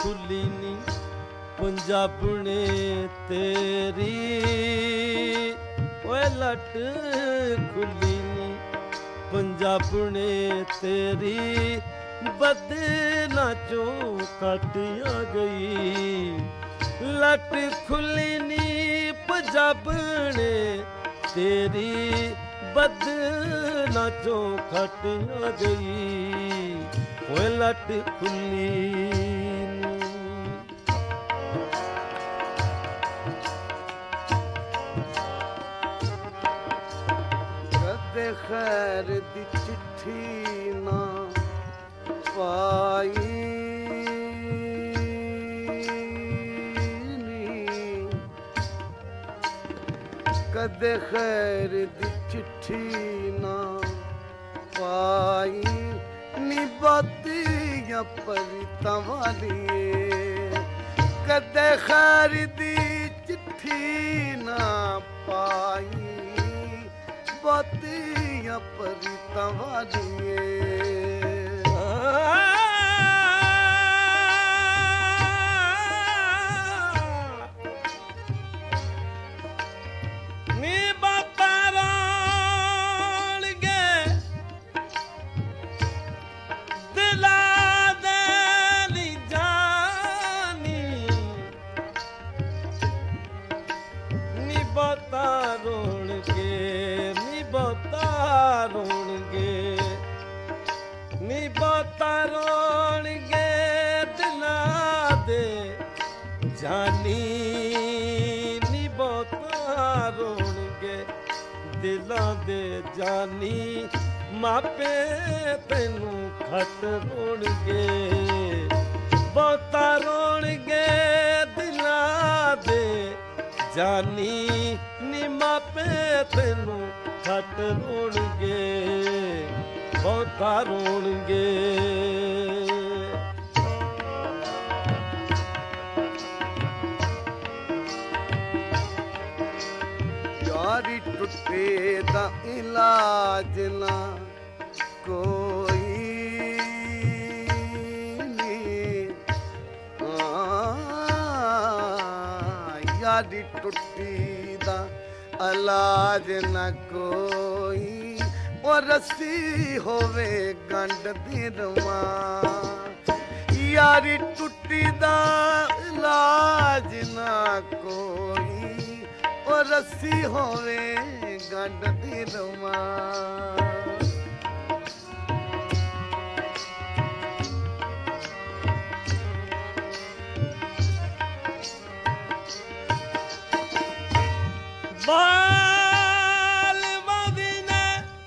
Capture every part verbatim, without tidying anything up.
खुली नी पंजाबने तेरी, ओए लट खुली नी पंजाबने तेरी, बदना चों कट आ गई। लट खुली नी पंजाबने तेरी, बदना चों कट आ गई। ओए लट खुली नी। कदे खैर दी चिट्ठी ना पाई नी, कदे खैर दी चिट्ठी ना पाई नी, बातियां परितां वालिए। कदे खैर दी चिट्ठी ना पाई, बातियां परितां वालिए। नी बाता रोण गे दिला दे नी जानी, नी बाता रोण गे, नी बाता रोण गे, नी बाता रोण गे दिला दे जानी, नी बाता रोण गे दिला दे जानी। मापे तैनू खट रोण गे, बाता रोण गे दिला दे जानी, नी मापे तैनू खट रोण गे, बाता रोण गे। यारी टुटे दा इलाज ना कोई नी, यारी टुटी दा इलाज ना कोई, और रस्सी होवे गंढ दी रवा। यारी टुटी दा इलाज ना कोई, और रस्सी होवे गंढ दी रवा। बाल मदीने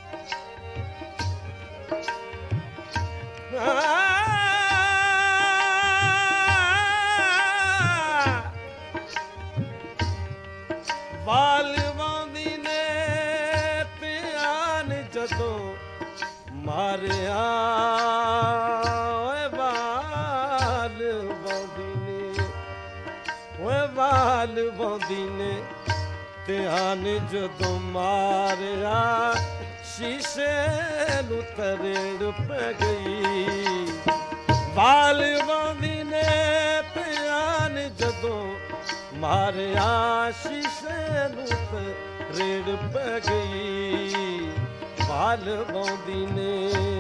बाल मदीने त्यान जदों मारिया, ओए बाल मदीने, ओए बाल मदीने ध्यान जदों मारिया, शीशे नू तरेड़ पै गई। बाल बांधी ने ध्यान जदों मारिया, शीशे नू तरेड़ पै गई। बाल बांधी ने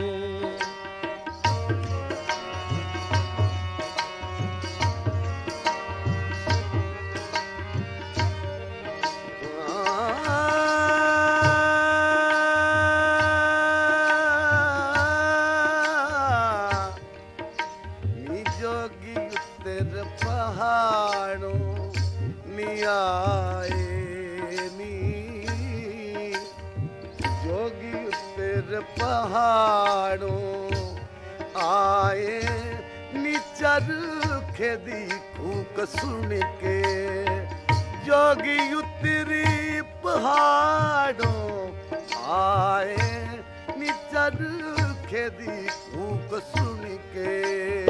पहाड़ों में आए नी, जोगी तेरे पहाड़ों आए नी, चरखे दी कूक सुन के। जोगी उतरी पहाड़ों आए नी, चरखे दी कूक सुन के।